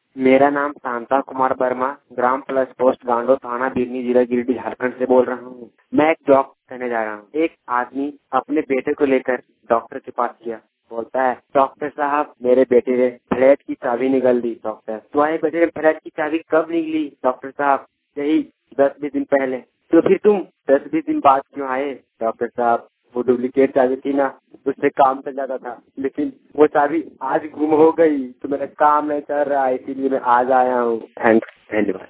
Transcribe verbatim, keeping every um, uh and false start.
मेरा नाम शांता कुमार वर्मा, ग्राम प्लस पोस्ट गांडो, थाना बिरनी, जिला गिरिडीह, झारखंड से बोल रहा हूँ। मैं एक जॉब करने जा रहा हूँ। एक आदमी अपने बेटे को लेकर डॉक्टर के पास गया। बोलता है, डॉक्टर साहब मेरे बेटे ने फ्लैट की चाबी निकल दी। डॉक्टर, तुम्हारे बेटे ने फ्लैट की चाबी कब निकली? डॉक्टर साहब, यही दस बीस दिन पहले। तो फिर तुम दस बीस दिन बाद क्यों आए? डॉक्टर साहब, वो डुप्लीकेट चाबी थी ना, उससे काम चल जाता था, लेकिन वो चाबी आज गुम हो गई तो मेरा काम नहीं चल रहा है, इसीलिए मैं आज आया हूँ। थैंक्स, धन्यवाद।